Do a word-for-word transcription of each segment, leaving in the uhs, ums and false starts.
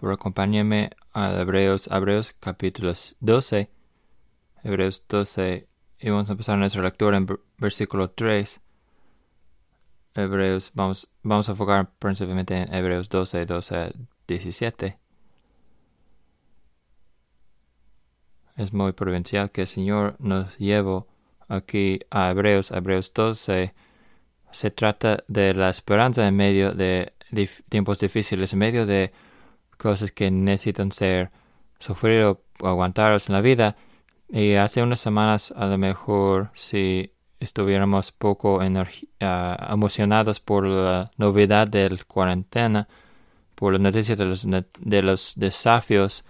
por acompañarme a Hebreos, Hebreos capítulo doce. Hebreos doce. Y vamos a empezar nuestra lectura en versículo tres. Hebreos, vamos, vamos a enfocar principalmente en Hebreos doce, doce a diecisiete. Es muy provincial que el Señor nos lleve aquí a Hebreos, Hebreos doce. Se trata de la esperanza en medio de dif- tiempos difíciles, en medio de cosas que necesitan ser sufridas o aguantadas en la vida. Y hace unas semanas, a lo mejor, si estuviéramos poco energi- uh, emocionados por la novedad de la cuarentena, por las noticias de los, de los desafíos,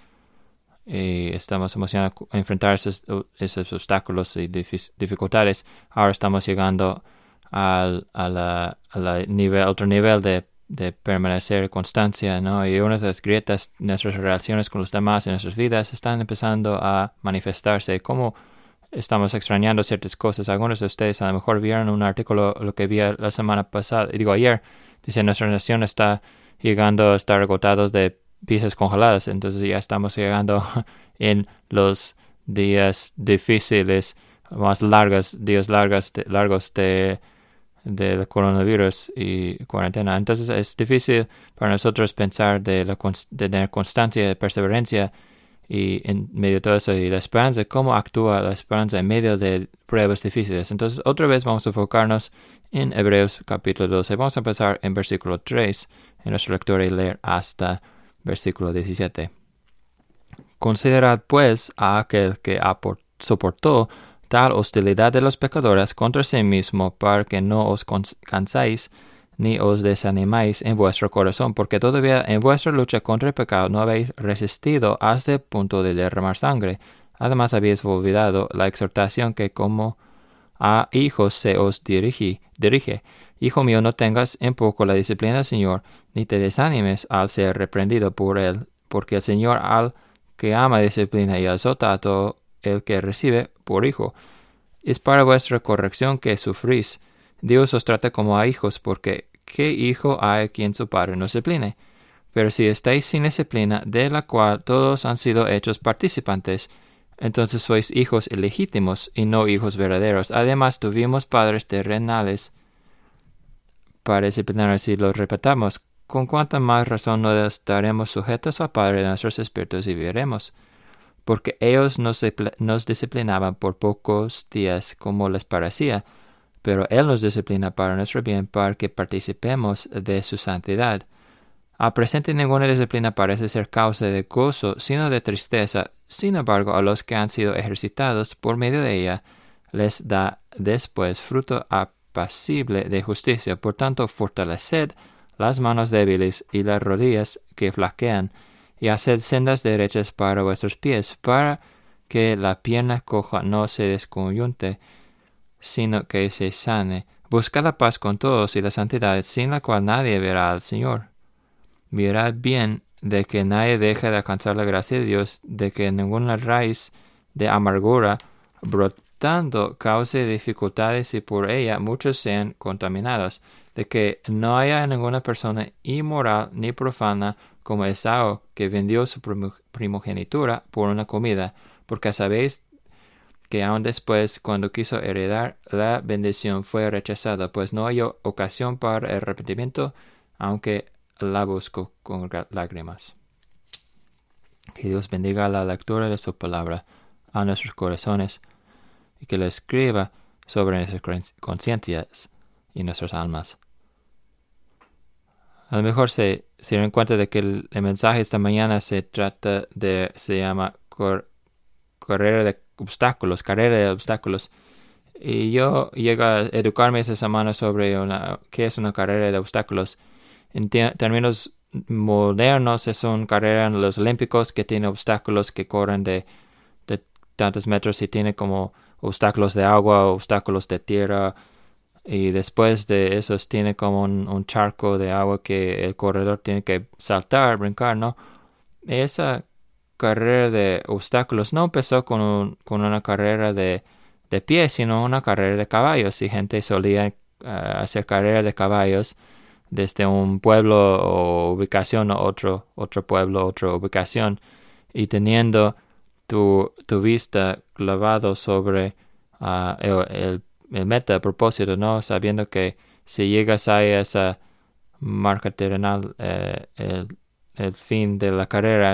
y estamos emocionados a enfrentar esos, esos obstáculos y dif- dificultades, ahora estamos llegando al a la, a la nivel, otro nivel de, de permanecer constancia, ¿no? Y una de las grietas en nuestras relaciones con los demás en nuestras vidas están empezando a manifestarse. Como estamos extrañando ciertas cosas. Algunos de ustedes a lo mejor vieron un artículo, lo que vi la semana pasada, digo ayer, dice nuestra nación está llegando a estar agotados de piezas congeladas, entonces ya estamos llegando en los días difíciles, más largos, días largos de, largos de del coronavirus y cuarentena. Entonces es difícil para nosotros pensar de, la, de tener constancia, de perseverancia y en medio de todo eso, y la esperanza, cómo actúa la esperanza en medio de pruebas difíciles. Entonces, otra vez vamos a enfocarnos en Hebreos capítulo doce. Vamos a empezar en versículo tres en nuestra lectura y leer hasta versículo diecisiete. Considerad pues a aquel que soportó tal hostilidad de los pecadores contra sí mismo, para que no os cansáis ni os desanimáis en vuestro corazón, porque todavía en vuestra lucha contra el pecado no habéis resistido hasta el punto de derramar sangre. Además habéis olvidado la exhortación que como a hijos se os dirige, dirige. Hijo mío, no tengas en poco la disciplina del Señor, ni te desanimes al ser reprendido por él, porque el Señor al que ama disciplina y azota a todo el que recibe por hijo. Es para vuestra corrección que sufrís. Dios os trata como a hijos, porque ¿qué hijo hay quien su padre no discipline? Pero si estáis sin disciplina, de la cual todos han sido hechos participantes, entonces sois hijos ilegítimos y no hijos verdaderos. Además, tuvimos padres terrenales para disciplinar, si los respetamos. ¿Con cuánta más razón no estaremos sujetos al Padre de nuestros espíritus y viviremos? Porque ellos nos, nos disciplinaban por pocos días como les parecía, pero Él nos disciplina para nuestro bien, para que participemos de su santidad. Al presente ninguna disciplina parece ser causa de gozo, sino de tristeza. Sin embargo, a los que han sido ejercitados por medio de ella, les da después fruto apacible de justicia. Por tanto, fortaleced las manos débiles y las rodillas que flaquean, y haced sendas derechas para vuestros pies, para que la pierna coja no se descoyunte, sino que se sane. Buscad la paz con todos y la santidad, sin la cual nadie verá al Señor. Mirad bien de que nadie deje de alcanzar la gracia de Dios, de que ninguna raíz de amargura brotando cause dificultades y por ella muchos sean contaminados, de que no haya ninguna persona inmoral ni profana como Esaú, que vendió su primogenitura por una comida, porque sabéis que aun después, cuando quiso heredar la bendición, fue rechazado, pues no halló ocasión para el arrepentimiento, aunque la buscó con lágrimas. Que Dios bendiga la lectura de su palabra a nuestros corazones y que lo escriba sobre nuestras conciencias y nuestras almas. A lo mejor se, se dieron cuenta de que el, el mensaje esta mañana se trata de, se llama cor, carrera de obstáculos, carrera de obstáculos. Y yo llego a educarme esa semana sobre una, qué es una carrera de obstáculos. En t- términos modernos, es una carrera en los Olímpicos que tiene obstáculos que corren de, de tantos metros y tiene como obstáculos de agua, obstáculos de tierra, y después de esos tiene como un, un charco de agua que el corredor tiene que saltar, brincar, ¿no? Esa carrera de obstáculos no empezó con, un, con una carrera de, de pie, sino una carrera de caballos, y gente solía uh, hacer carrera de caballos desde un pueblo o ubicación a otro, otro pueblo, otra ubicación, y teniendo tu, tu vista clavado sobre uh, el, el, el meta, el propósito, ¿no? Sabiendo que si llegas a esa marca terrenal, eh, el, el fin de la carrera,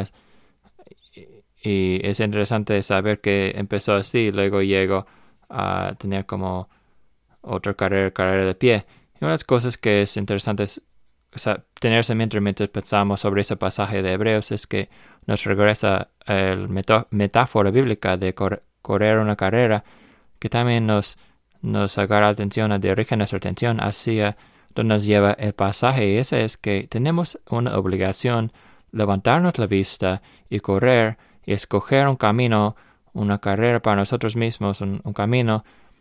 y es interesante saber que empezó así, luego llegó a tener como otra carrera, carrera de pie. Y una de las cosas que es interesante es, o sea, tenerse mientras, mientras pensamos sobre ese pasaje de Hebreos es que nos regresa el metá metáfora bíblica de cor correr una carrera, que también nos, nos agarra la atención, dirige nuestra atención hacia donde nos lleva el pasaje. Y ese es que tenemos una obligación, levantarnos la vista y correr y escoger un camino, una carrera para nosotros mismos, un, un camino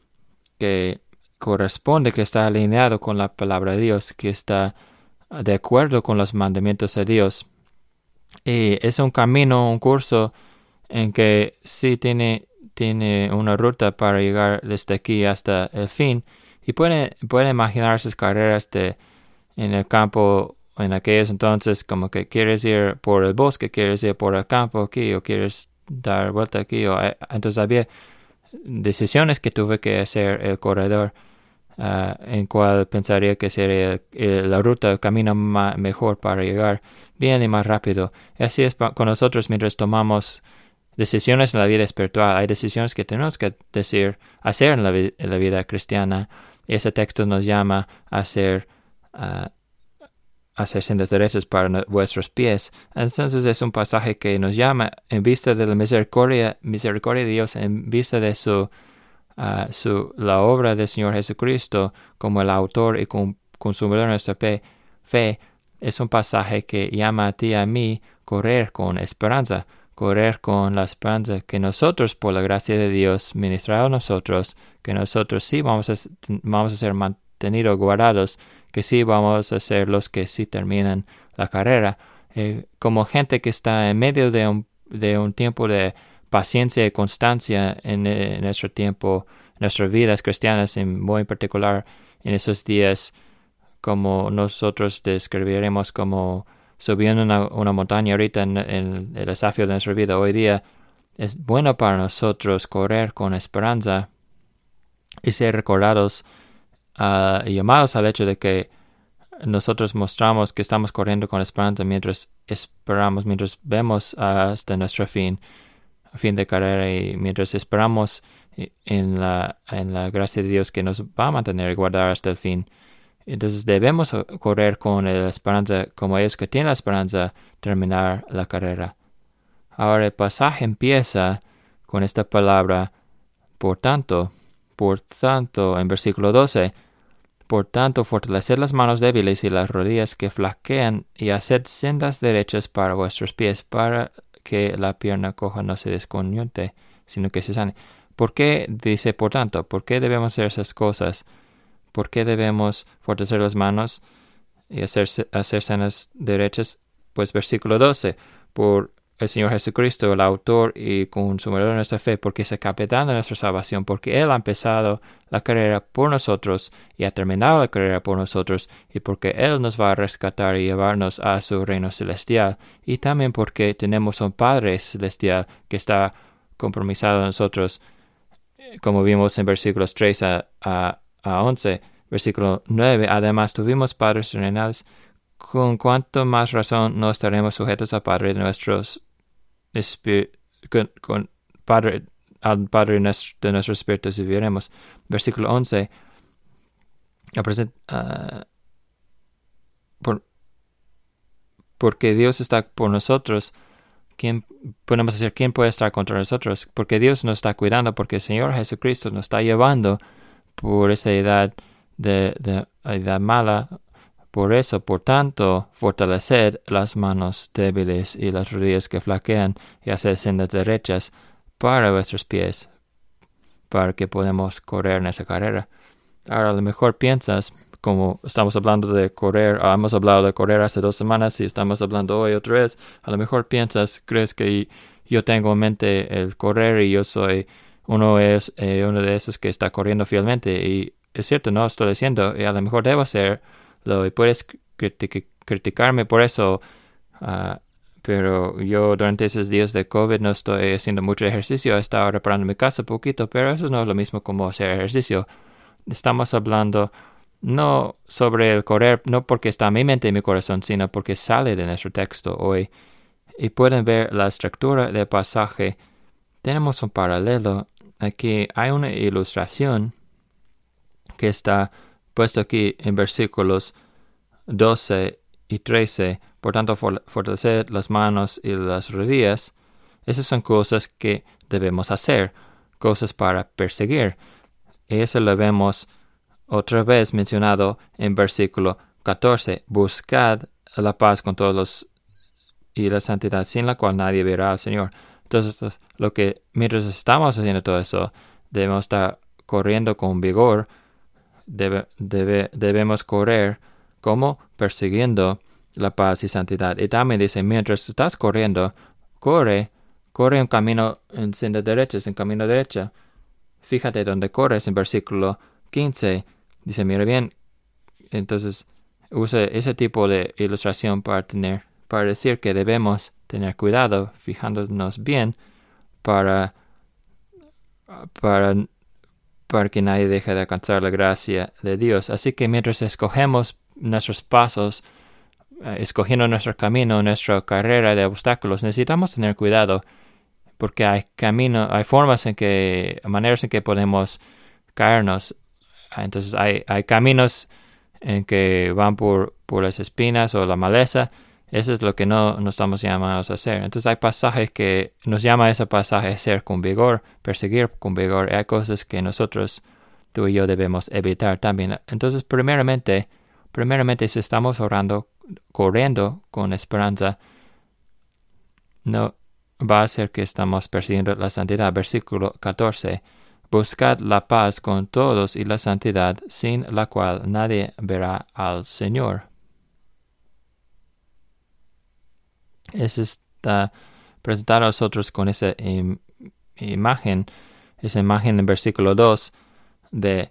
que corresponde, que está alineado con la palabra de Dios, que está de acuerdo con los mandamientos de Dios. Y es un camino, un curso en que sí tiene, tiene una ruta para llegar desde aquí hasta el fin. Y puede, puede imaginar sus carreras de, en el campo en aquellos entonces, como que quieres ir por el bosque, quieres ir por el campo aquí, o quieres dar vuelta aquí. O, entonces había decisiones que tuve que hacer el corredor, uh, en cual pensaría que sería el, el, la ruta, el camino ma, mejor para llegar bien y más rápido. Y así es pa, con nosotros mientras tomamos decisiones en la vida espiritual. Hay decisiones que tenemos que decir, hacer en la, en la vida cristiana. Y ese texto nos llama a hacer, uh, hacer sendas derechas para no, vuestros pies. Entonces es un pasaje que nos llama en vista de la misericordia, misericordia de Dios, en vista de su, uh, su la obra del Señor Jesucristo como el autor y consumidor de nuestra fe, fe. Es un pasaje que llama a ti y a mí correr con esperanza, correr con la esperanza que nosotros, por la gracia de Dios, ministrado a nosotros, que nosotros sí vamos a, vamos a ser mantenidos, guardados, que sí vamos a ser los que sí terminan la carrera, eh, como gente que está en medio de un, de un tiempo de paciencia y constancia en, en nuestro tiempo, en nuestras vidas cristianas, en muy particular en esos días, como nosotros describiremos como subiendo una, una montaña ahorita en, en el desafío de nuestra vida hoy día. Es bueno para nosotros correr con esperanza y ser recordados uh, y llamados al hecho de que nosotros mostramos que estamos corriendo con esperanza mientras esperamos, mientras vemos uh, hasta nuestro fin, fin de carrera, y mientras esperamos en la, en la gracia de Dios que nos va a mantener y guardar hasta el fin. Entonces debemos correr con la esperanza, como ellos que tienen la esperanza, terminar la carrera. Ahora el pasaje empieza con esta palabra, por tanto, por tanto, en versículo doce, por tanto, fortaleced las manos débiles y las rodillas que flaquean, y haced sendas derechas para vuestros pies, para que la pierna coja no se descoyunte, sino que se sane. ¿Por qué dice por tanto? ¿Por qué debemos hacer esas cosas? ¿Por qué debemos fortalecer las manos y hacer, hacer sendas derechas? Pues versículo doce, por el Señor Jesucristo, el autor y consumador de nuestra fe, porque es el capitán de nuestra salvación, porque Él ha empezado la carrera por nosotros y ha terminado la carrera por nosotros, y porque Él nos va a rescatar y llevarnos a su reino celestial, y también porque tenemos un Padre celestial que está compromisado en nosotros, como vimos en versículos tres a, a a once, versículo nueve. Además, tuvimos padres terrenales, con cuanto más razón no estaremos sujetos al Padre de nuestros con, con Padre, al Padre de, nuestro, de nuestros espíritus viviremos. Versículo once. Uh, por, porque Dios está por nosotros, ¿quién podemos decir quién puede estar contra nosotros? Porque Dios nos está cuidando, porque el Señor Jesucristo nos está llevando por esa edad de, de edad mala. Por eso, por tanto, fortaleced las manos débiles y las rodillas que flaquean, y haced sendas derechas para vuestros pies, para que podamos correr en esa carrera. Ahora, a lo mejor piensas, como estamos hablando de correr, o hemos hablado de correr hace dos semanas y estamos hablando hoy otra vez, a lo mejor piensas, crees que yo tengo en mente el correr y yo soy Uno es eh, uno de esos que está corriendo fielmente, y es cierto, no estoy diciendo, y a lo mejor debo hacer y puedes critic- criticarme por eso, uh, pero yo durante esos días de COVID no estoy haciendo mucho ejercicio. He estado reparando mi casa poquito, pero eso no es lo mismo como hacer ejercicio. Estamos hablando no sobre el correr, no porque está en mi mente y mi corazón, sino porque sale de nuestro texto hoy. Y pueden ver la estructura del pasaje. Tenemos un paralelo. Aquí hay una ilustración que está puesto aquí en versículos doce y trece. Por tanto, fortalecer las manos y las rodillas. Esas son cosas que debemos hacer, cosas para perseguir. Y eso lo vemos otra vez mencionado en versículo catorce. Buscad la paz con todos los y la santidad, sin la cual nadie verá al Señor. Entonces, lo que mientras estamos haciendo todo eso, debemos estar corriendo con vigor. Debe, debe, debemos correr como persiguiendo la paz y santidad. Y también dice, mientras estás corriendo, corre, corre un camino en senda derecha, en camino derecha. Fíjate donde corres en versículo quince. Dice, mira bien. Entonces, usa ese tipo de ilustración para tener, para decir que debemos tener cuidado, fijándonos bien para, para, para que nadie deje de alcanzar la gracia de Dios. Así que mientras escogemos nuestros pasos, eh, escogiendo nuestro camino, nuestra carrera de obstáculos, necesitamos tener cuidado porque hay caminos, hay formas en que, maneras en que podemos caernos. Entonces hay, hay caminos en que van por, por las espinas o la maleza. Eso es lo que no, no estamos llamados a hacer. Entonces hay pasajes que nos llama a ese pasaje a ser con vigor, perseguir con vigor. Hay cosas que nosotros, tú y yo, debemos evitar también. Entonces, primeramente, primeramente si estamos orando, corriendo con esperanza, no va a ser que estamos persiguiendo la santidad. Versículo catorce. Buscad la paz con todos y la santidad, sin la cual nadie verá al Señor. Es está presentado a nosotros con esa im, imagen, esa imagen en versículo dos de,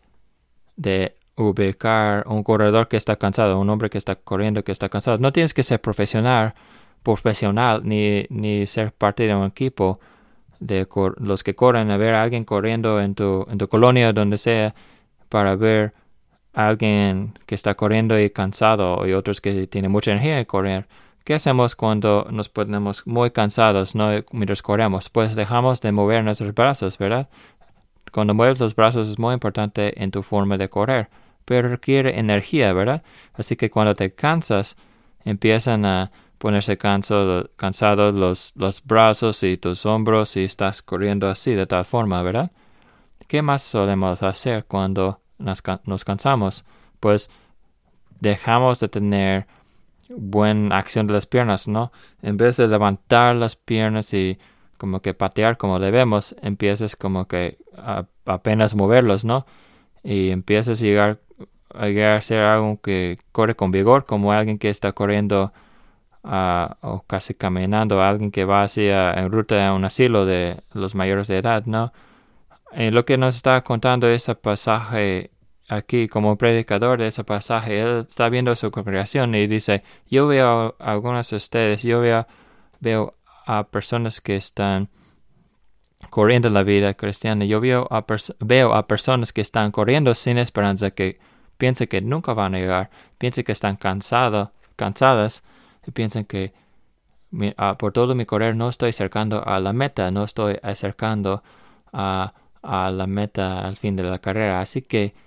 de ubicar un corredor que está cansado, un hombre que está corriendo, que está cansado. No tienes que ser profesional, profesional ni, ni ser parte de un equipo de cor, los que corren, a ver a alguien corriendo en tu, en tu colonia o donde sea, para ver a alguien que está corriendo y cansado y otros que tienen mucha energía de correr. ¿Qué hacemos cuando nos ponemos muy cansados, no mientras corremos? Pues dejamos de mover nuestros brazos, ¿verdad? Cuando mueves los brazos es muy importante en tu forma de correr, pero requiere energía, ¿verdad? Así que cuando te cansas, empiezan a ponerse canso, cansados los, los brazos y tus hombros y estás corriendo así de tal forma, ¿verdad? ¿Qué más solemos hacer cuando nos, nos cansamos? Pues dejamos de tener buena acción de las piernas, ¿no? En vez de levantar las piernas y como que patear como debemos, empiezas como que a, apenas moverlos, ¿no? Y empiezas a llegar, a llegar a ser algo que corre con vigor, como alguien que está corriendo uh, o casi caminando, alguien que va hacia en ruta a un asilo de los mayores de edad, ¿no? Y lo que nos está contando ese pasaje aquí, como predicador de ese pasaje, él está viendo su congregación y dice, yo veo a algunos de ustedes, yo veo, veo a personas que están corriendo la vida cristiana, yo veo a, veo a personas que están corriendo sin esperanza, que piensan que nunca van a llegar, piensan que están cansados, cansadas, y piensan que mi, uh, por todo mi correr no estoy acercando a la meta, no estoy acercando a, a la meta al fin de la carrera, así que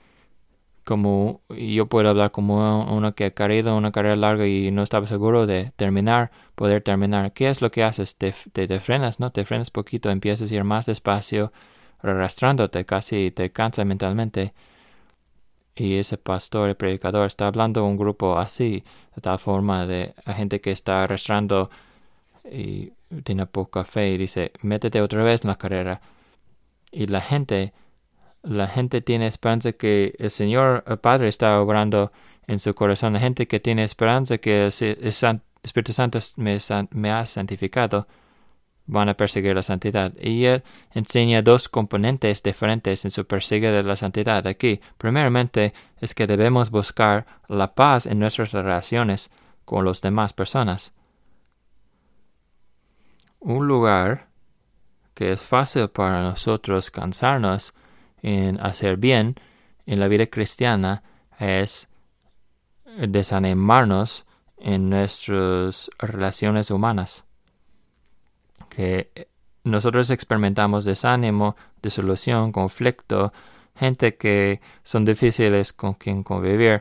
como yo puedo hablar como uno que ha corrido una carrera larga y no estaba seguro de terminar, poder terminar. ¿Qué es lo que haces? Te, te, te frenas, ¿no? Te frenas poquito, empiezas a ir más despacio, arrastrándote casi, te cansa mentalmente. Y ese pastor, el predicador, está hablando a un grupo así, de tal forma de a gente que está arrastrando y tiene poca fe y dice, métete otra vez en la carrera. Y la gente... La gente tiene esperanza que el Señor, el Padre, está obrando en su corazón. La gente que tiene esperanza que el Espíritu Santo me, me ha santificado, van a perseguir la santidad. Y él enseña dos componentes diferentes en su perseguir de la santidad aquí. Primeramente, es que debemos buscar la paz en nuestras relaciones con las demás personas. Un lugar que es fácil para nosotros cansarnos en hacer bien en la vida cristiana es desanimarnos en nuestras relaciones humanas. Que nosotros experimentamos desánimo, disolución, conflicto, gente que son difíciles con quien convivir.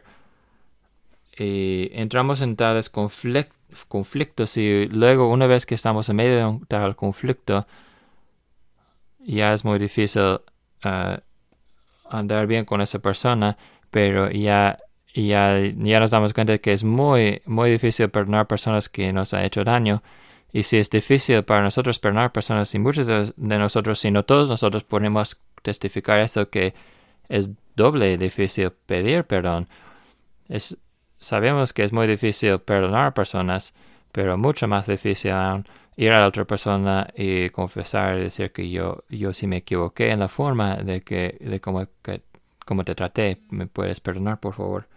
Y entramos en tales conflict- conflictos y luego una vez que estamos en medio de un tal conflicto, ya es muy difícil uh, andar bien con esa persona, pero ya, ya, ya nos damos cuenta de que es muy, muy difícil perdonar personas que nos han hecho daño. Y si es difícil para nosotros perdonar personas, y muchos de, de nosotros, si no todos nosotros, podemos testificar eso, que es doble difícil pedir perdón. Es, sabemos que es muy difícil perdonar personas, pero mucho más difícil aún ir a la otra persona y confesar y decir que yo, yo sí me equivoqué en la forma de que, de cómo, que, cómo te traté. ¿Me puedes perdonar, por favor?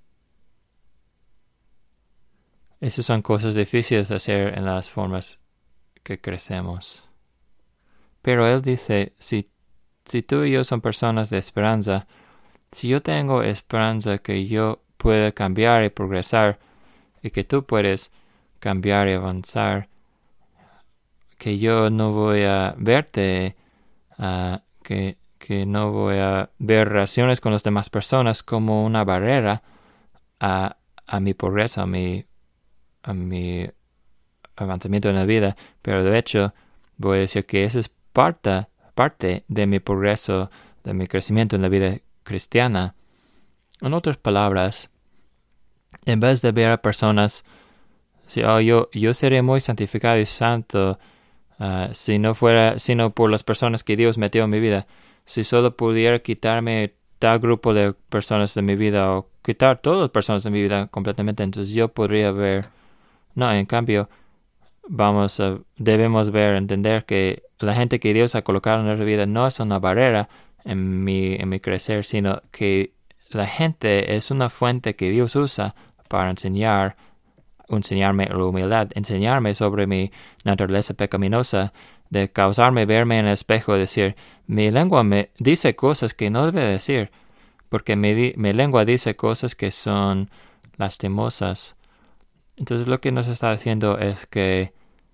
Esas son cosas difíciles de hacer en las formas que crecemos. Pero él dice, si, si tú y yo son personas de esperanza, si yo tengo esperanza que yo pueda cambiar y progresar, y que tú puedes cambiar y avanzar, que yo no voy a verte, uh, que, que no voy a ver relaciones con las demás personas como una barrera a, a mi progreso, a mi, a mi avanzamiento en la vida, pero de hecho voy a decir que esa es parte, parte de mi progreso, de mi crecimiento en la vida cristiana. En otras palabras, en vez de ver a personas, si oh, yo, yo seré muy santificado y santo uh, si no fuera, sino por las personas que Dios metió en mi vida, si solo pudiera quitarme tal grupo de personas de mi vida o quitar todas las personas de mi vida completamente, entonces yo podría ver, no, en cambio, vamos a, debemos ver, entender que la gente que Dios ha colocado en nuestra vida no es una barrera en mi, en mi crecer, sino que la gente es una fuente que Dios usa para enseñar, enseñarme la humildad, enseñarme sobre mi naturaleza pecaminosa, de causarme verme en el espejo y decir, mi lengua me dice cosas que no debe decir, porque mi, mi lengua dice cosas que son lastimosas. Entonces lo que nos está diciendo es que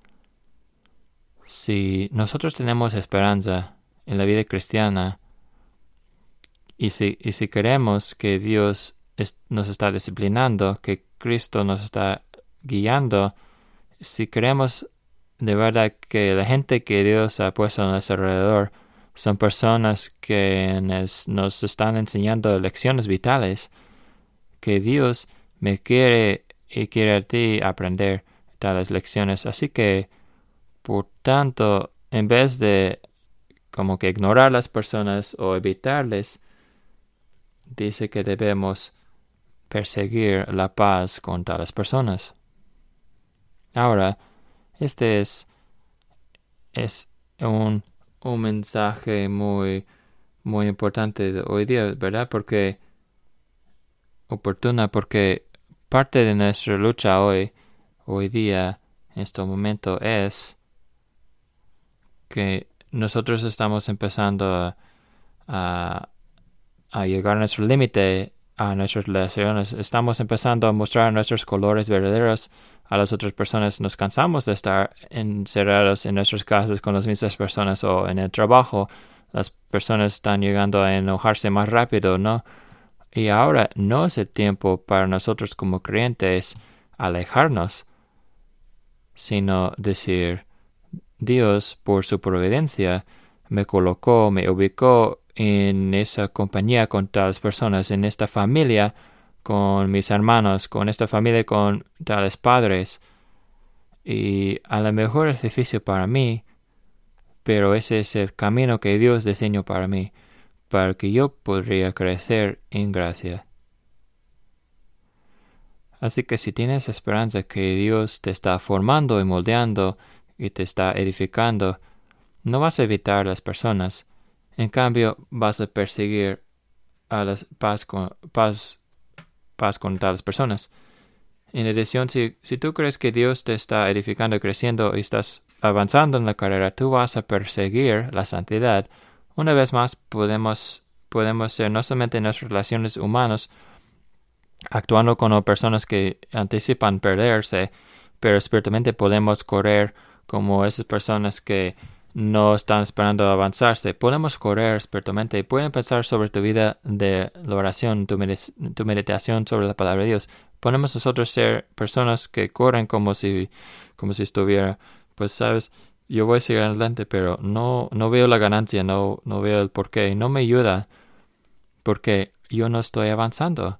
si nosotros tenemos esperanza en la vida cristiana y si, y si queremos que Dios es, nos está disciplinando, que Cristo nos está guiando, si queremos de verdad que la gente que Dios ha puesto a nuestro alrededor son personas que nos, nos están enseñando lecciones vitales, que Dios me quiere y quiere a ti aprender tales lecciones. Así que, por tanto, en vez de como que ignorar a las personas o evitarles, dice que debemos perseguir la paz con tales personas. Ahora, este es, es un, un mensaje muy, muy importante de hoy día, ¿verdad? Porque, oportuna, porque parte de nuestra lucha hoy, hoy día, en este momento, es que nosotros estamos empezando a, a, a llegar a nuestro límite, a nuestras relaciones. Estamos empezando a mostrar nuestros colores verdaderos a las otras personas. Nos cansamos de estar encerrados en nuestras casas con las mismas personas o en el trabajo. Las personas están llegando a enojarse más rápido, ¿no? Y ahora no es el tiempo para nosotros como creyentes alejarnos, sino decir, Dios, por su providencia, me colocó, me ubicó en esa compañía con tales personas, en esta familia con mis hermanos, con esta familia con tales padres. Y a lo mejor es difícil para mí, pero ese es el camino que Dios diseñó para mí, para que yo podría crecer en gracia. Así que si tienes esperanza que Dios te está formando y moldeando, y te está edificando, no vas a evitar las personas. En cambio, vas a perseguir a las paz con, paz, paz con tales personas. En adición, si, si tú crees que Dios te está edificando, creciendo y estás avanzando en la carrera, tú vas a perseguir la santidad. Una vez más, podemos, podemos ser no solamente en nuestras relaciones humanas, actuando como personas que anticipan perderse, pero espiritualmente podemos correr como esas personas que no están esperando avanzarse. Podemos correr espiritualmente y pueden pensar sobre tu vida de la oración, tu, med- tu meditación sobre la palabra de Dios. Podemos nosotros ser personas que corren como si, como si estuviera, pues sabes, yo voy a seguir adelante, pero no, no veo la ganancia, no, no veo el porqué, no me ayuda porque yo no estoy avanzando.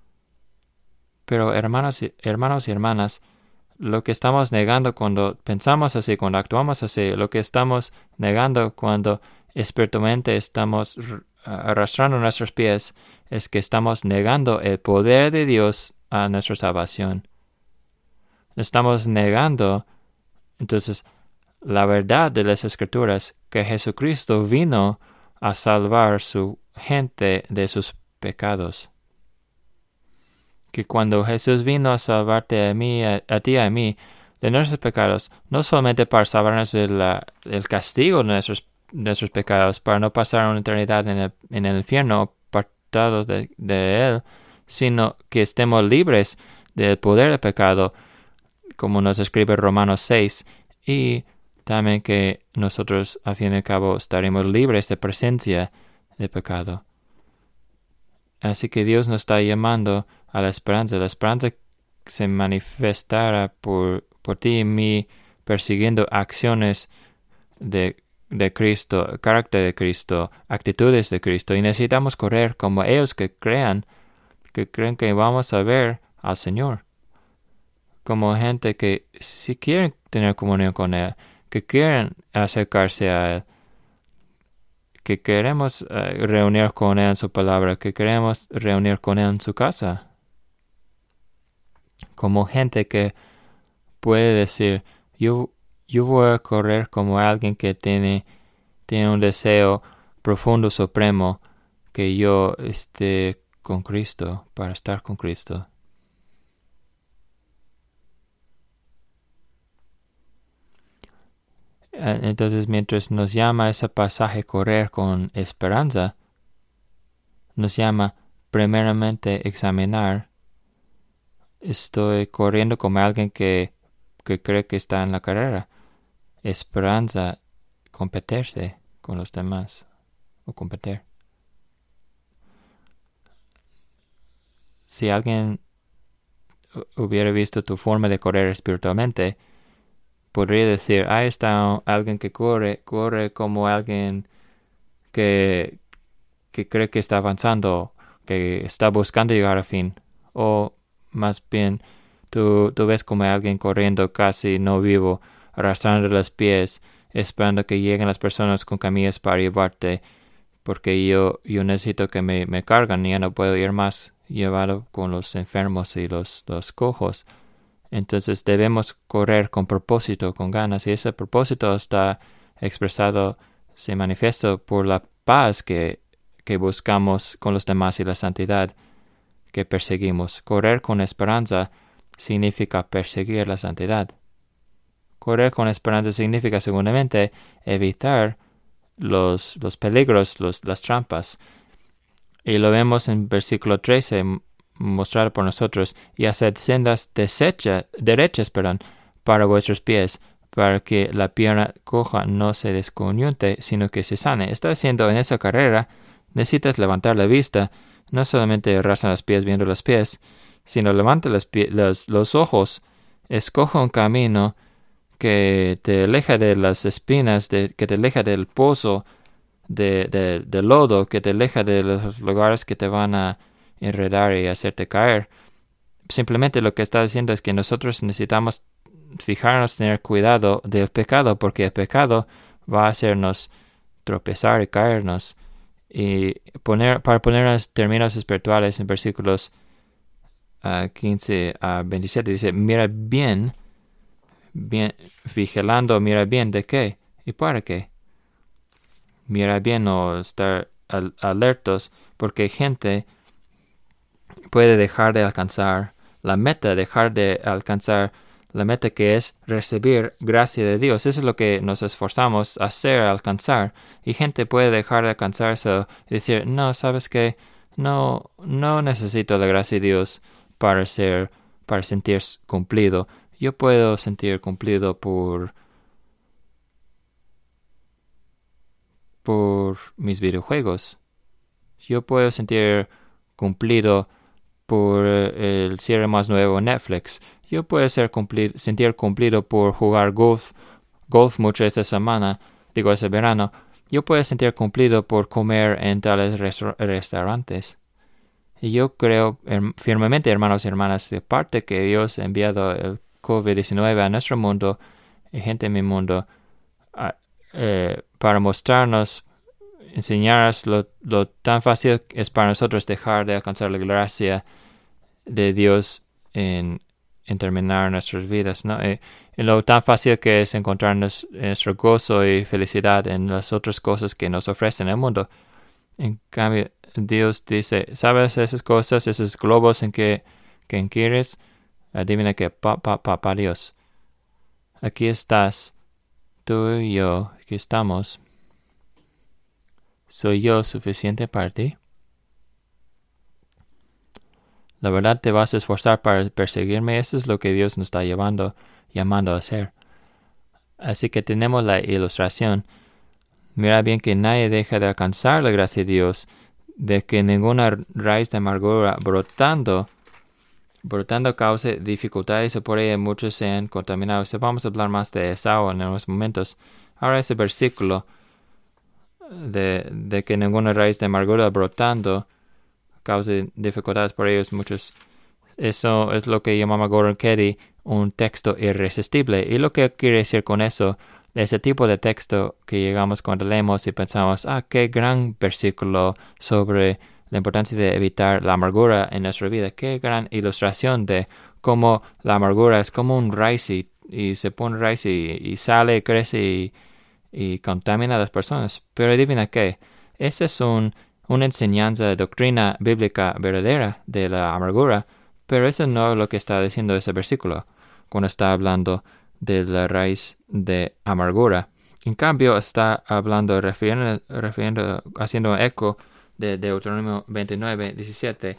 Pero hermanos y, hermanos y hermanas, lo que estamos negando cuando pensamos así, cuando actuamos así, lo que estamos negando cuando espiritualmente estamos arrastrando nuestros pies, es que estamos negando el poder de Dios a nuestra salvación. Estamos negando, entonces, la verdad de las Escrituras, que Jesucristo vino a salvar su gente de sus pecados. Que cuando Jesús vino a salvarte a mí, a, a ti y a mí, de nuestros pecados, no solamente para salvarnos del el castigo de nuestros, nuestros pecados, para no pasar una eternidad en el, en el infierno apartado de, de Él, sino que estemos libres del poder del pecado, como nos escribe Romanos seis, y también que nosotros, a fin y al cabo, estaremos libres de presencia de pecado. Así que Dios nos está llamando a la esperanza. La esperanza se manifestará por, por ti y mí, persiguiendo acciones de, de Cristo, carácter de Cristo, actitudes de Cristo. Y necesitamos correr como ellos que crean, que creen que vamos a ver al Señor. Como gente que si quieren tener comunión con Él, que quieren acercarse a Él, que queremos uh, reunir con Él en su palabra, que queremos reunir con Él en su casa. Como gente que puede decir, yo, yo voy a correr como alguien que tiene, tiene un deseo profundo, supremo, que yo esté con Cristo, para estar con Cristo. Entonces, mientras nos llama ese pasaje correr con esperanza, nos llama primeramente examinar. Estoy corriendo como alguien que, que cree que está en la carrera. Esperanza, competirse con los demás o competir. Si alguien hubiera visto tu forma de correr espiritualmente, podría decir, ahí está alguien que corre, corre como alguien que, que cree que está avanzando, que está buscando llegar al fin. O más bien, tú, tú ves como alguien corriendo casi no vivo, arrastrando los pies, esperando que lleguen las personas con camillas para llevarte, porque yo, yo necesito que me, me cargan y ya no puedo ir más llevado con los enfermos y los, los cojos. Entonces debemos correr con propósito, con ganas, y ese propósito está expresado, se manifiesta por la paz que, que buscamos con los demás y la santidad que perseguimos. Correr con esperanza significa perseguir la santidad. Correr con esperanza significa seguramente evitar los, los peligros, los, las trampas. Y lo vemos en versículo trece, mostrado por nosotros, y haced sendas desecha, derechas perdón, para vuestros pies, para que la pierna coja no se descoyunte, sino que se sane. Está diciendo, en esa carrera necesitas levantar la vista, no solamente arrastra los pies viendo los pies, sino levanta los, pie, los, los ojos, escoja un camino que te aleja de las espinas, de, que te aleja del pozo de, de, de lodo, que te aleja de los lugares que te van a enredar y hacerte caer. Simplemente lo que está diciendo es que nosotros necesitamos fijarnos, tener cuidado del pecado, porque el pecado va a hacernos tropezar y caernos. Y poner, para poner los términos espirituales en versículos uh, quince a veintisiete, dice, mira bien, bien, vigilando, mira bien de qué y para qué. Mira bien o estar al, alertos porque gente puede dejar de alcanzar la meta, dejar de alcanzar la meta que es recibir gracia de Dios. Eso es lo que nos esforzamos a hacer, a alcanzar. Y gente puede dejar de alcanzar eso y decir, no, ¿sabes qué? No, no necesito la gracia de Dios para ser, para sentir cumplido. Yo puedo sentir cumplido por, por mis videojuegos. Yo puedo sentir cumplido por el cierre más nuevo Netflix. Yo puedo ser cumplir, sentir cumplido por jugar golf, golf mucho esta semana, digo ese verano. Yo puedo sentir cumplido por comer en tales resta- restaurantes. Y yo creo her- firmemente, hermanos y hermanas, de parte que Dios ha enviado el COVID diecinueve a nuestro mundo y gente en mi mundo a, eh, para mostrarnos, enseñarnos lo, lo tan fácil es para nosotros dejar de alcanzar la gracia de Dios en, en terminar nuestras vidas, ¿no? Y, y lo tan fácil que es encontrarnos nuestro gozo y felicidad en las otras cosas que nos ofrecen el mundo. En cambio, Dios dice, ¿sabes esas cosas, esos globos en que, que quieres? Adivina que, pa, pa, pa, pa, Dios. Aquí estás, tú y yo, aquí estamos. ¿Soy yo suficiente para ti? La verdad te vas a esforzar para perseguirme. Eso es lo que Dios nos está llevando, llamando a hacer. Así que tenemos la ilustración. Mira bien que nadie deja de alcanzar la gracia de Dios, de que ninguna raíz de amargura brotando, brotando cause dificultades y por ella muchos sean contaminados. Vamos a hablar más de Esaú en unos momentos. Ahora ese versículo de, de que ninguna raíz de amargura brotando cause dificultades por ellos muchos. Eso es lo que llamaba Gordon Keddie un texto irresistible. Y lo que quiere decir con eso, ese tipo de texto que llegamos cuando leemos y pensamos, ah, qué gran versículo sobre la importancia de evitar la amargura en nuestra vida. Qué gran ilustración de cómo la amargura es como un raíz y, y se pone raíz y, y sale, crece y, y contamina a las personas. Pero adivina qué, ese es un una enseñanza de doctrina bíblica verdadera de la amargura, pero eso no es lo que está diciendo ese versículo cuando está hablando de la raíz de amargura. En cambio, está hablando, refiriendo, refiriendo haciendo eco de Deuteronomio veintinueve, diecisiete.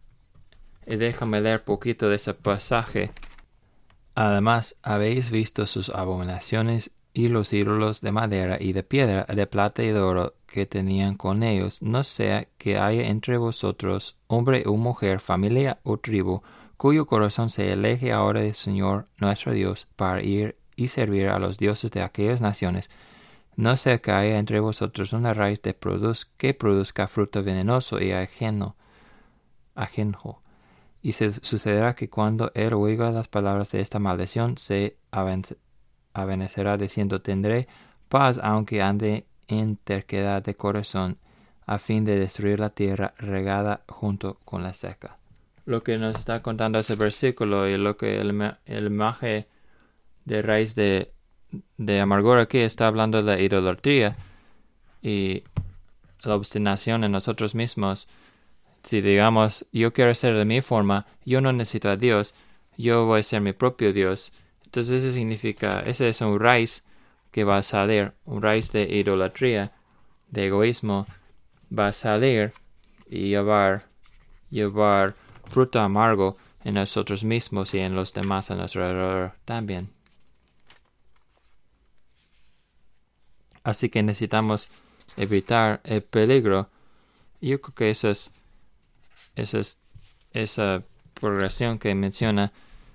Y déjame leer poquito de ese pasaje. Además, habéis visto sus abominaciones y los ídolos de madera y de piedra, de plata y de oro que tenían con ellos, no sea que haya entre vosotros hombre o mujer, familia o tribu, cuyo corazón se aleje ahora del Señor nuestro Dios para ir y servir a los dioses de aquellas naciones, no sea que haya entre vosotros una raíz de produz que produzca fruto venenoso y ajeno, ajenjo. Y se sucederá que cuando él oiga las palabras de esta maldición, se avance avenecerá diciendo, tendré paz aunque ande en terquedad de corazón, a fin de destruir la tierra regada junto con la seca. Lo que nos está contando ese versículo y lo que el, el imagen de raíz de, de amargura aquí está hablando de la idolatría y la obstinación en nosotros mismos. Si digamos, yo quiero ser de mi forma, yo no necesito a Dios, yo voy a ser mi propio Dios. Entonces eso significa, ese es un raíz que va a salir, un raíz de idolatría, de egoísmo, va a salir y llevar, llevar fruto amargo en nosotros mismos y en los demás a nuestro alrededor también. Así que necesitamos evitar el peligro. Yo creo que esa es, esa es esa progresión que menciona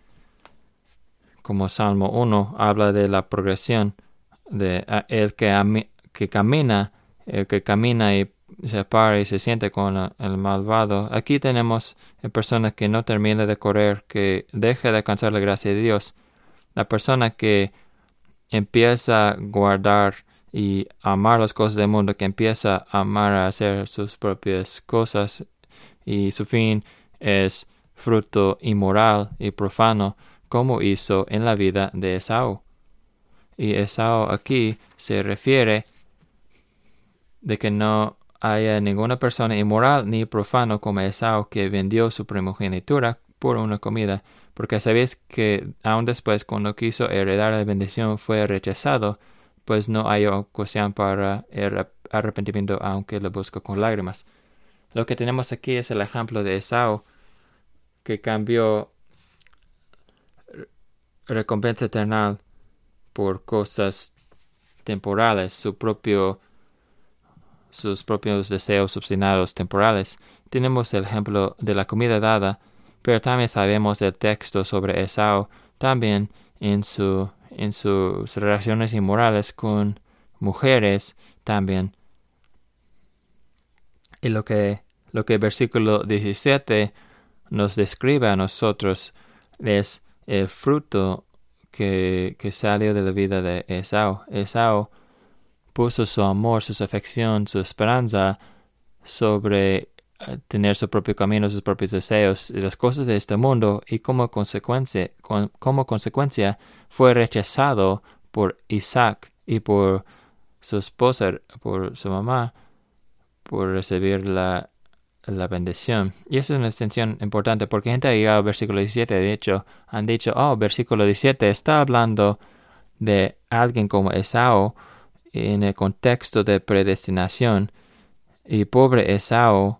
como Salmo uno habla de la progresión de uh, el que, ami, que camina, el que camina y se para y se siente con la, el malvado. Aquí tenemos a personas que no termina de correr, que deja de alcanzar la gracia de Dios. La persona que empieza a guardar y amar las cosas del mundo, que empieza a amar a hacer sus propias cosas y su fin es fruto inmoral y profano, como hizo en la vida de Esaú. Y Esaú aquí se refiere de que no haya ninguna persona inmoral ni profano como Esaú que vendió su primogenitura por una comida, porque sabéis que aun después cuando quiso heredar la bendición fue rechazado, pues no hay ocasión para el arrepentimiento aunque lo buscó con lágrimas. Lo que tenemos aquí es el ejemplo de Esaú que cambió recompensa eterna por cosas temporales, su propio, sus propios deseos obstinados temporales. Tenemos el ejemplo de la comida dada, pero también sabemos del texto sobre Esaú, también en, su, en sus relaciones inmorales con mujeres también. Y lo que, lo que el versículo diecisiete nos describe a nosotros es el fruto que, que salió de la vida de Esaú. Esaú puso su amor, su afección, su esperanza sobre uh, tener su propio camino, sus propios deseos y las cosas de este mundo, y como consecuencia, con, como consecuencia fue rechazado por Isaac y por su esposa, por su mamá, por recibir la, la bendición. Y esa es una extensión importante porque gente ha llegado al versículo diecisiete, de hecho, han dicho, oh, versículo diecisiete está hablando de alguien como Esaú en el contexto de predestinación. Y pobre Esaú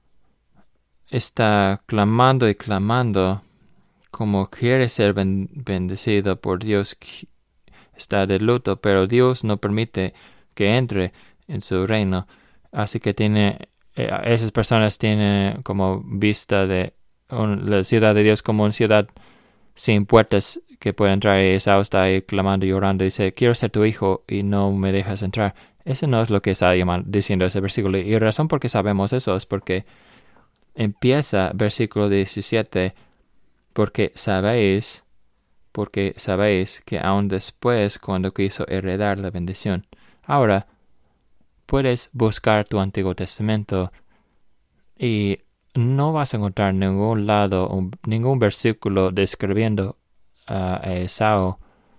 está clamando y clamando como quiere ser ben- bendecido por Dios. Está de luto, pero Dios no permite que entre en su reino. Así que tiene, eh, esas personas tienen como vista de un, la ciudad de Dios como una ciudad sin puertas que puede entrar, y Esaú está ahí clamando y llorando y dice, quiero ser tu hijo y no me dejas entrar. Eso no es lo que está llamando, diciendo ese versículo. Y la razón por qué sabemos eso es porque empieza versículo diecisiete, porque sabéis, porque sabéis que aún después cuando quiso heredar la bendición. Ahora, puedes buscar tu Antiguo Testamento y no vas a encontrar ningún lado, un, ningún versículo describiendo uh, a Esaú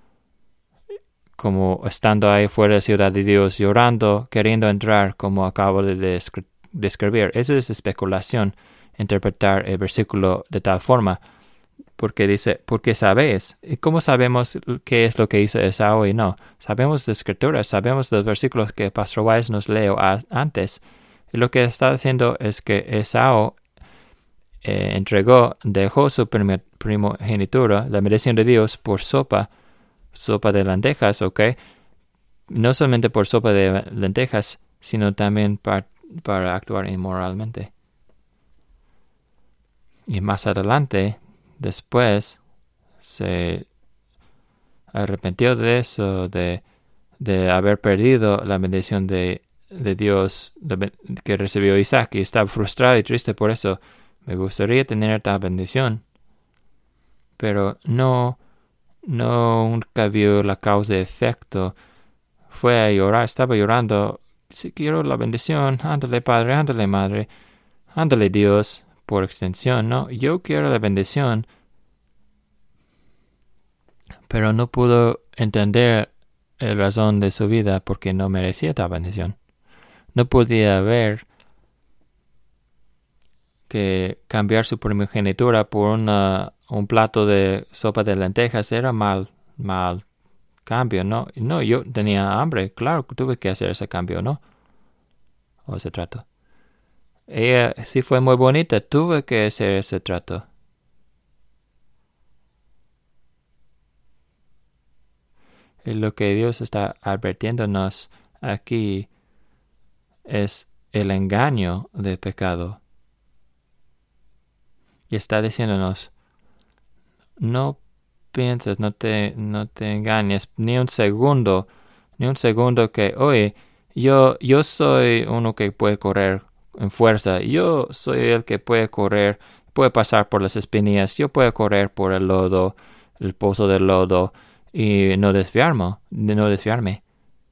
como estando ahí fuera de la ciudad de Dios, llorando, queriendo entrar, como acabo de descri- describir. Eso es especulación, interpretar el versículo de tal forma, porque dice, porque sabéis. ¿Y cómo sabemos qué es lo que hizo Esaú y no? Sabemos de escrituras, sabemos de los versículos que Pastor Wise nos leyó a, antes. Y lo que está diciendo es que Esaú eh, entregó, dejó su primer, primogenitura, la bendición de Dios, por sopa, sopa de lentejas, ¿ok? No solamente por sopa de lentejas, sino también para, para actuar inmoralmente. Y más adelante, después, se arrepintió de eso, de, de haber perdido la bendición de, de Dios de, que recibió Isaac, y estaba frustrado y triste por eso. Me gustaría tener esta bendición, pero no, no nunca vio la causa y efecto. Fue a llorar, estaba llorando. Si quiero la bendición, ándale Padre, ándale Madre, ándale Dios, por extensión, ¿no? Yo quiero la bendición, pero no pudo entender la razón de su vida porque no merecía esta bendición. No podía ver que cambiar su primogenitura por una, un plato de sopa de lentejas era mal, mal cambio, ¿no? No, yo tenía hambre, claro que tuve que hacer ese cambio, ¿no? O ese trato. Ella sí fue muy bonita, tuve que hacer ese trato. Y lo que Dios está advirtiéndonos aquí es el engaño del pecado. Y está diciéndonos, no pienses, no te, no te engañes ni un segundo, ni un segundo que, oye, yo, yo soy uno que puede correr en fuerza, yo soy el que puede correr, puede pasar por las espinillas, yo puedo correr por el lodo, el pozo del lodo, y no desviarme, no desviarme.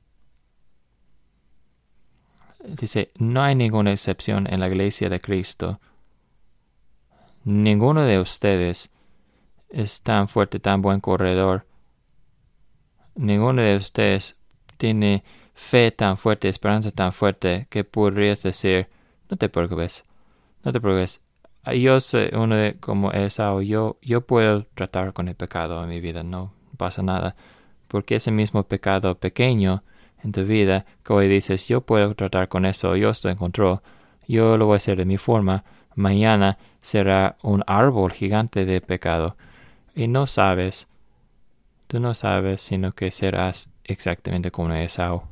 Dice, no hay ninguna excepción en la iglesia de Cristo. Ninguno de ustedes es tan fuerte, tan buen corredor. Ninguno de ustedes tiene fe tan fuerte, esperanza tan fuerte que podrías decir, no te preocupes, no te preocupes. Yo soy uno de como Esaú, yo, yo puedo tratar con el pecado en mi vida, no pasa nada. Porque ese mismo pecado pequeño en tu vida, que hoy dices, yo puedo tratar con eso, yo estoy en control, yo lo voy a hacer de mi forma, mañana será un árbol gigante de pecado. Y no sabes, tú no sabes, sino que serás exactamente como Esaú.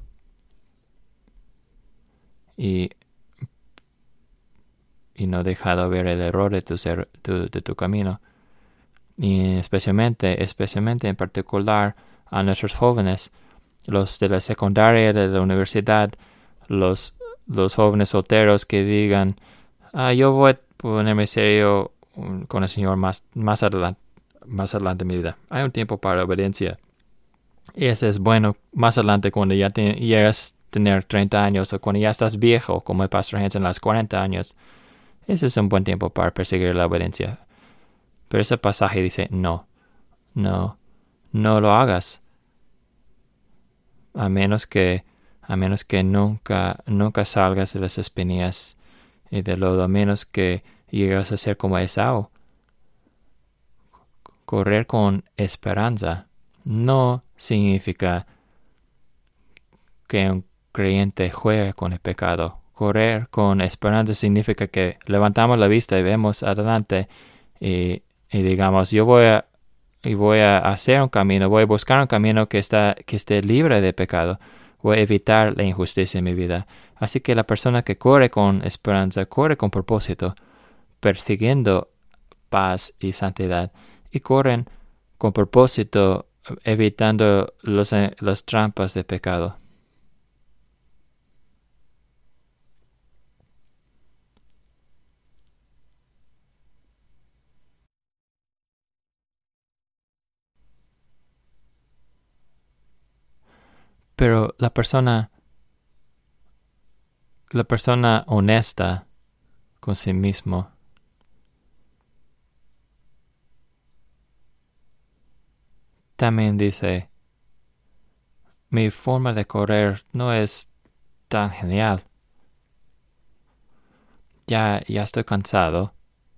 Y, y no dejado ver el error de tu, ser, tu, de tu camino. Y especialmente, especialmente en particular a nuestros jóvenes, los de la secundaria, de la universidad, los, los jóvenes solteros que digan, ah, yo voy a ponerme serio con el Señor más, más adelante, más adelante en mi vida. Hay un tiempo para obediencia. Y ese es bueno más adelante cuando ya te, llegas a tener treinta años o cuando ya estás viejo, como el pastor Hansen, a los cuarenta años. Ese es un buen tiempo para perseguir la obediencia. Pero ese pasaje dice, no, no, no lo hagas. A menos que, a menos que nunca, nunca salgas de las espinillas y del lodo, a menos que llegues a ser como Esaú. Correr con esperanza no significa que un creyente juegue con el pecado. Correr con esperanza significa que levantamos la vista y vemos adelante y, y digamos, yo voy a, y voy a hacer un camino, voy a buscar un camino que, está, que esté libre de pecado. Voy a evitar la injusticia en mi vida. Así que la persona que corre con esperanza, corre con propósito, persiguiendo paz y santidad, y corren con propósito, evitando los, las trampas de pecado. Pero la persona, la persona honesta con sí mismo, también dice, mi forma de correr no es tan genial. Ya, ya estoy cansado.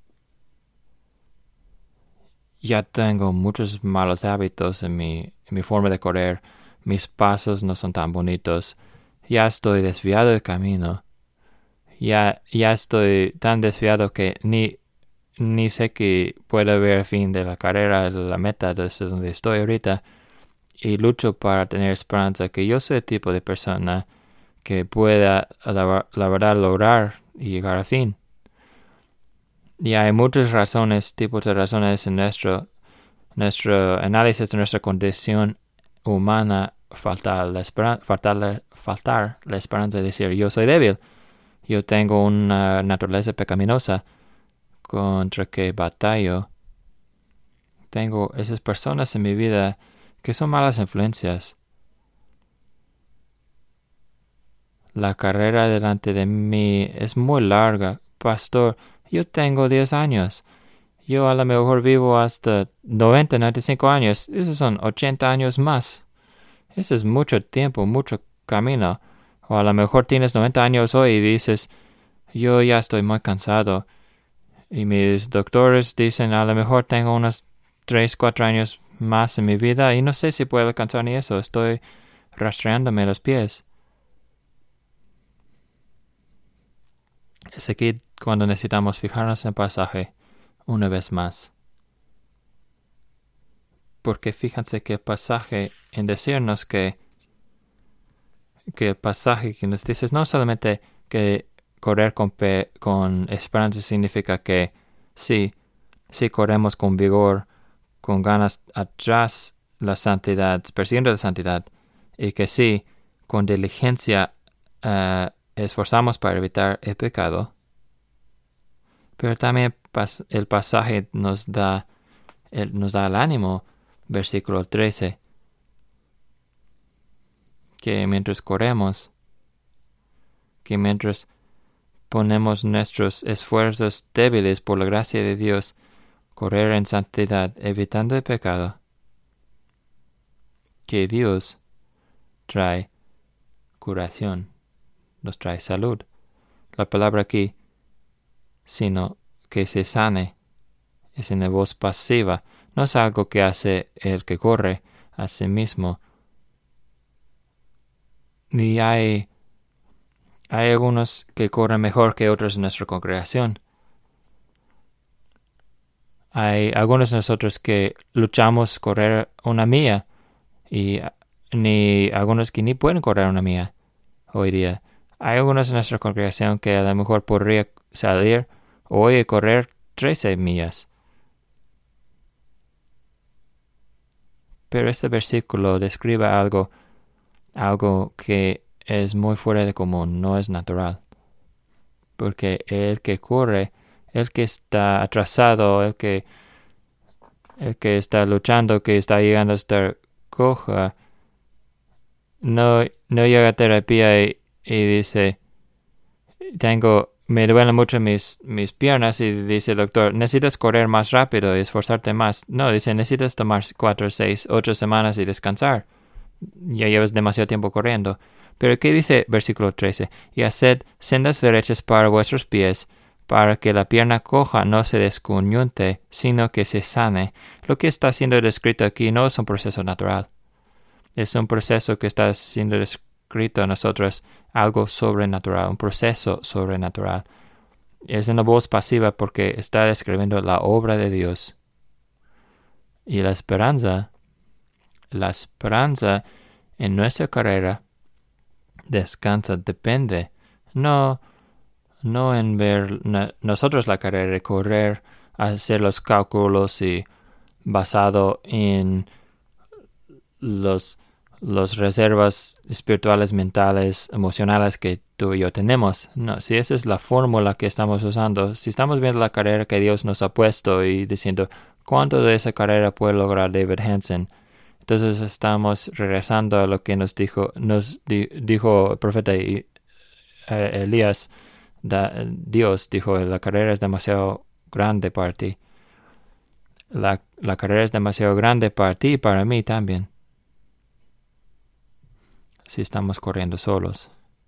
Ya tengo muchos malos hábitos en mi, en mi forma de correr. Mis pasos no son tan bonitos. Ya estoy desviado del camino. Ya, ya estoy tan desviado que ni, ni sé que puedo ver el fin de la carrera, la meta desde donde estoy ahorita. Y lucho para tener esperanza que yo soy el tipo de persona que pueda, la, la verdad, lograr y llegar al fin. Y hay muchas razones, tipos de razones en nuestro, nuestro análisis de nuestra condición humana, faltar la, esperanza, faltar, la, faltar la esperanza de decir, yo soy débil, yo tengo una naturaleza pecaminosa contra que batallo. Tengo esas personas en mi vida que son malas influencias. La carrera delante de mí es muy larga, pastor. Yo tengo diez años. Yo a lo mejor vivo hasta noventa, noventa y cinco años. Esos son ochenta años más. Eso es mucho tiempo, mucho camino. O a lo mejor tienes noventa años hoy y dices, yo ya estoy muy cansado. Y mis doctores dicen, a lo mejor tengo unos tres, cuatro años más en mi vida y no sé si puedo alcanzar ni eso. Estoy rastreándome los pies. Es aquí cuando necesitamos fijarnos en el pasaje una vez más. Porque fíjense que el pasaje en decirnos que, que el pasaje que nos dice no solamente que correr con, pe, con esperanza significa que sí, sí corremos con vigor, con ganas atrás la santidad, persiguiendo la santidad, y que sí, con diligencia uh, esforzamos para evitar el pecado. Pero también pas el pasaje nos da el, nos da el ánimo, versículo trece, que mientras corremos, que mientras ponemos nuestros esfuerzos débiles por la gracia de Dios, correr en santidad, evitando el pecado, que Dios trae curación, nos trae salud. La palabra aquí, sino que se sane, es en la voz pasiva, no es algo que hace el que corre a sí mismo. Ni hay, hay algunos que corren mejor que otros en nuestra congregación. Hay algunos de nosotros que luchamos correr una milla y ni algunos que ni pueden correr una milla hoy día. Hay algunos en nuestra congregación que a lo mejor podría salir hoy y correr trece millas. Pero este versículo describe algo, algo que es muy fuera de común, no es natural. Porque el que corre, el que está atrasado, el que, el que está luchando, que está llegando a estar coja, no, no llega a terapia y, y dice, tengo, me duelen mucho mis, mis piernas y dice el doctor, necesitas correr más rápido y esforzarte más. No, dice, necesitas tomar cuatro, seis, ocho semanas y descansar. Ya llevas demasiado tiempo corriendo. Pero ¿qué dice versículo trece? Y haced sendas derechas para vuestros pies, para que la pierna coja no se descoyunte, sino que se sane. Lo que está siendo descrito aquí no es un proceso natural. Es un proceso que está siendo descrito a nosotros, algo sobrenatural, un proceso sobrenatural. Es en la voz pasiva porque está describiendo la obra de Dios. Y la esperanza, la esperanza en nuestra carrera descansa, depende, no, no en ver na, nosotros la carrera, correr, hacer los cálculos y basado en los, los reservas espirituales, mentales, emocionales que tú y yo tenemos. No, si esa es la fórmula que estamos usando, si estamos viendo la carrera que Dios nos ha puesto y diciendo, ¿cuánto de esa carrera puede lograr David Hansen? Entonces estamos regresando a lo que nos dijo, nos di, dijo el profeta eh, Elías. Da, Dios dijo, la carrera es demasiado grande para ti. La, la carrera es demasiado grande para ti y para mí también. Si estamos corriendo solos.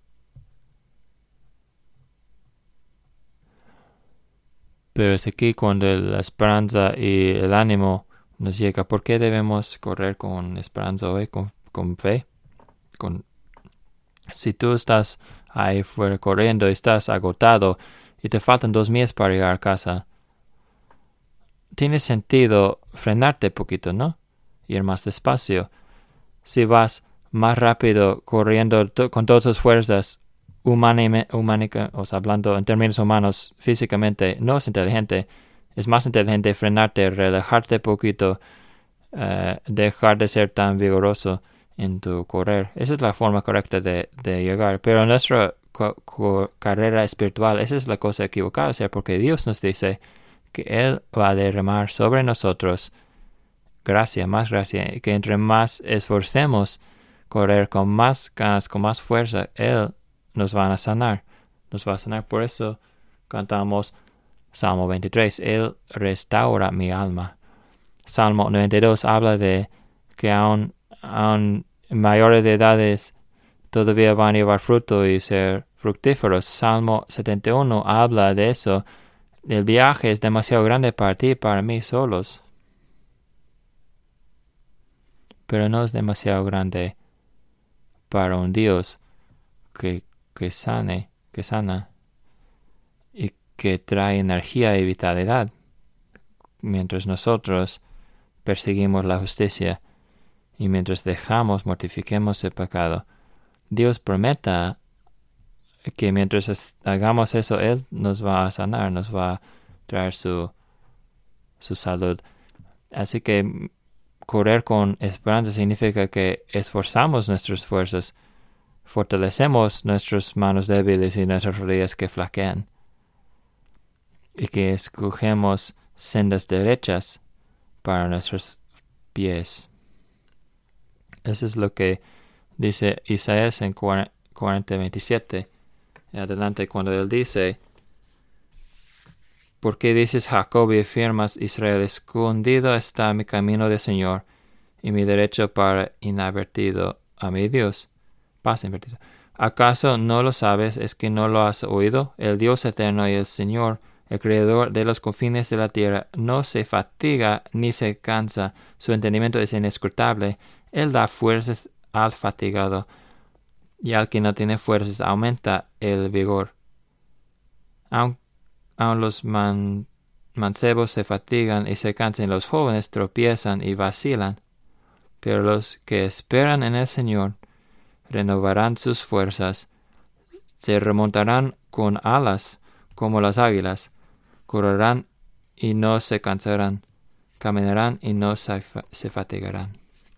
Pero es aquí cuando la esperanza y el ánimo nos llega. ¿Por qué debemos correr con esperanza hoy, con, con fe? Con... Si tú estás ahí fuera corriendo y estás agotado y te faltan dos millas para llegar a casa, tiene sentido frenarte un poquito, ¿no? Ir más despacio. Si vas más rápido corriendo to- con todas tus fuerzas, humánica, o sea, hablando en términos humanos, físicamente, no es inteligente. Es más inteligente frenarte, relajarte un poquito, uh, dejar de ser tan vigoroso en tu correr. Esa es la forma correcta de, de llegar. Pero en nuestra co- co- carrera espiritual, esa es la cosa equivocada, o sea, porque Dios nos dice que Él va a derramar sobre nosotros gracia, más gracia, y que entre más esforcemos correr con más ganas, con más fuerza, Él nos va a sanar. Nos va a sanar. Por eso cantamos Salmo veintitrés. Él restaura mi alma. Salmo noventa y dos habla de que aún, aún mayores de edades todavía van a llevar fruto y ser fructíferos. Salmo setenta y uno habla de eso. El viaje es demasiado grande para ti y para mí solos. Pero no es demasiado grande para un Dios que, que sane, que sana y que trae energía y vitalidad, mientras nosotros perseguimos la justicia y mientras dejamos, mortifiquemos el pecado. Dios prometa que mientras hagamos eso, Él nos va a sanar, nos va a traer su, su salud. Así que correr con esperanza significa que esforzamos nuestras fuerzas, fortalecemos nuestras manos débiles y nuestras rodillas que flaquean, y que escogemos sendas derechas para nuestros pies. Eso es lo que dice Isaías en cuarenta veintisiete. Adelante, cuando él dice, Porque dices Jacob y afirmas Israel, escondido está mi camino del Señor y mi derecho para inadvertido a mi Dios. Paz invertido. ¿Acaso no lo sabes? ¿Es que no lo has oído? El Dios eterno y el Señor, el Creador de los confines de la tierra, no se fatiga ni se cansa. Su entendimiento es inescrutable. Él da fuerzas al fatigado, y al que no tiene fuerzas aumenta el vigor. Aun, aun los man, mancebos se fatigan y se cansan, los jóvenes tropiezan y vacilan. Pero los que esperan en el Señor renovarán sus fuerzas, se remontarán con alas como las águilas, correrán y no se cansarán, caminarán y no se, se fatigarán.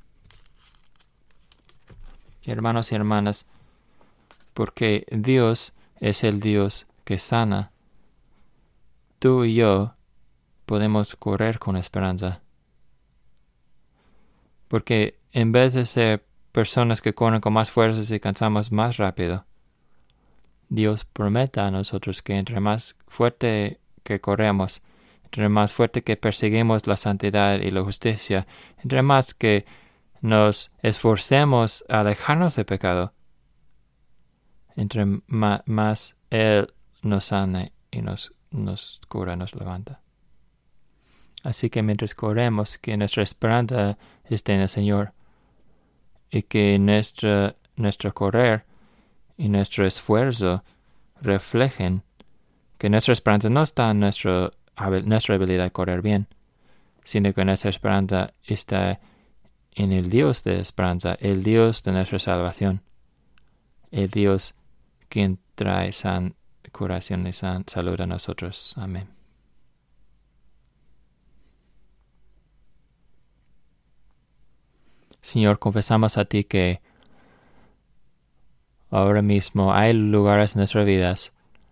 Hermanos y hermanas, porque Dios es el Dios que sana, tú y yo podemos correr con esperanza. Porque en vez de ser personas que corren con más fuerzas y cansamos más rápido, Dios promete a nosotros que entre más fuerte que corremos, entre más fuerte que perseguimos la santidad y la justicia, entre más que nos esforcemos a alejarnos del pecado, entre ma- más Él nos sana y nos, nos cura, nos levanta. Así que mientras corremos, que nuestra esperanza esté en el Señor, y que nuestra, nuestro correr y nuestro esfuerzo reflejen que nuestra esperanza no está en nuestro, nuestra habilidad de correr bien, sino que nuestra esperanza está en el Dios de esperanza, el Dios de nuestra salvación, el Dios quien trae san, curación y san, salud a nosotros. Amén. Señor, confesamos a ti que ahora mismo hay lugares en nuestras vidas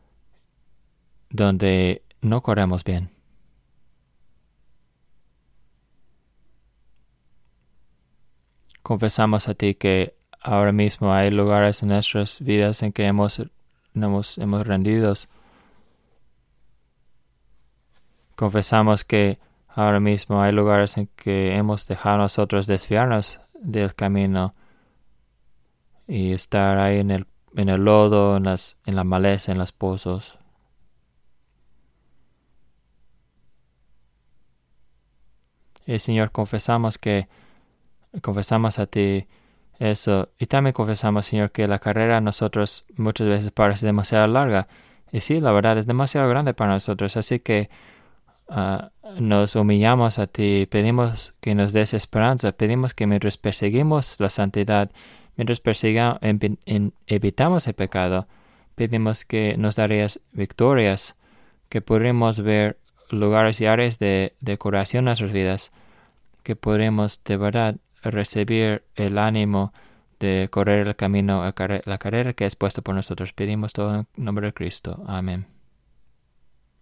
donde no corremos bien. Confesamos a ti que ahora mismo hay lugares en nuestras vidas en que hemos, hemos, hemos rendido. Confesamos que ahora mismo hay lugares en que hemos dejado nosotros desviarnos del camino y estar ahí en el, en el lodo, en, las, en la maleza, en los pozos. Y Señor, confesamos que confesamos a ti eso. Y también confesamos, Señor, que la carrera a nosotros muchas veces parece demasiado larga. Y sí, la verdad es demasiado grande para nosotros. Así que uh, nos humillamos a ti, pedimos que nos des esperanza, pedimos que mientras perseguimos la santidad, mientras persigamos, en, en, evitamos el pecado, pedimos que nos darías victorias, que podremos ver lugares y áreas de, de curación en nuestras vidas, que podremos de verdad recibir el ánimo de correr el camino, la carrera que es puesto por nosotros. Pedimos todo en nombre de Cristo. Amén.